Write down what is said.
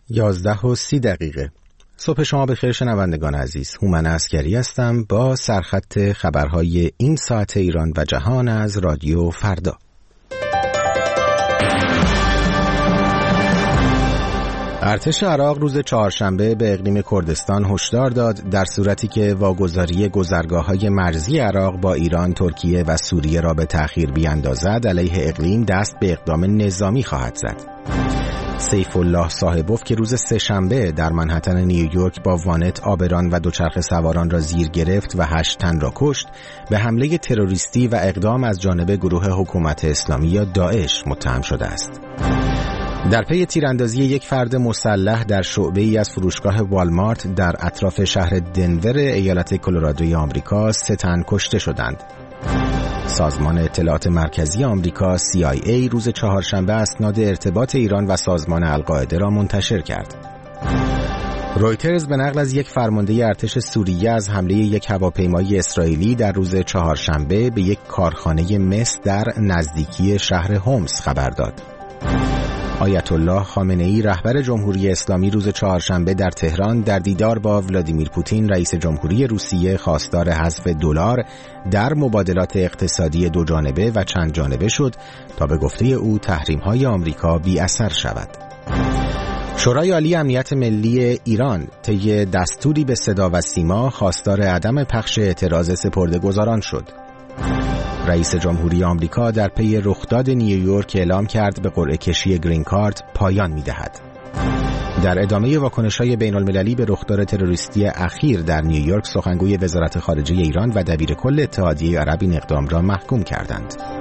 11:30 صبح شما بخیر شنوندگان عزیز. هومن عسکری هستم با سرخط خبرهای این ساعت ایران و جهان از رادیو فردا. ارتش عراق روز چهارشنبه به اقلیم کردستان هشدار داد در صورتی که واگذاری گذرگاه‌های مرزی عراق با ایران، ترکیه و سوریه را به تأخیر بیاندازد، علیه اقلیم دست به اقدام نظامی خواهد زد. سیف الله صاحبوف که روز سه‌شنبه در منهتن نیویورک با وانت آبران و دوچرخه سواران را زیر گرفت و 8 تن را کشت، به حمله تروریستی و اقدام از جانب گروه حکومت اسلامی یا داعش متهم شده است. در پی تیراندازی یک فرد مسلح در شعبه‌ای از فروشگاه والمارت در اطراف شهر دنور ایالت کلرادوی آمریکا 3 تن کشته شدند. سازمان اطلاعات مرکزی آمریکا CIA روز چهارشنبه اسناد ارتباط ایران و سازمان القاعده را منتشر کرد. رویترز به نقل از یک فرمانده ارتش سوریه از حمله یک هواپیمای اسرائیلی در روز چهارشنبه به یک کارخانه مس در نزدیکی شهر هومس خبر داد. آیت الله خامنه‌ای رهبر جمهوری اسلامی روز چهارشنبه در تهران در دیدار با ولادیمیر پوتین رئیس جمهوری روسیه خواستار حذف دلار در مبادلات اقتصادی دو جانبه و چند جانبه شد تا به گفته او تحریم‌های آمریکا بی اثر شود. شورای عالی امنیت ملی ایران طی دستوری به صدا و سیما خواستار عدم پخش اعتراض سپرده‌گذاران شد. رئیس جمهوری آمریکا در پی رخداد نیویورک اعلام کرد به قرعه کشی گرین کارت پایان می‌دهد. در ادامه واکنش‌های بین‌المللی به رخداد تروریستی اخیر در نیویورک، سخنگوی وزارت خارجه ایران و دبیر کل اتحادیه عرب این اقدام را محکوم کردند.